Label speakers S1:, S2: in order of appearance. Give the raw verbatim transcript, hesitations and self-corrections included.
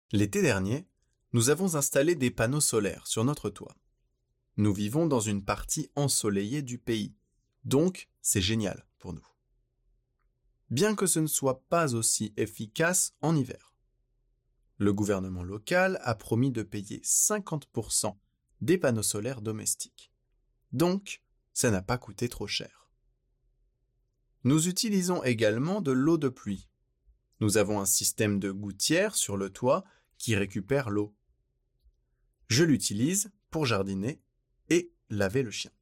S1: L'été dernier, nous avons installé des panneaux solaires sur notre toit. Nous vivons dans une partie ensoleillée du pays, donc c'est génial pour nous. Bien que ce ne soit pas aussi efficace en hiver. Le gouvernement local a promis de payer cinquante pour cent des panneaux solaires domestiques. Donc, ça n'a pas coûté trop cher. Nous utilisons également de l'eau de pluie. Nous avons un système de gouttières sur le toit qui récupère l'eau. Je l'utilise pour jardiner et laver le chien.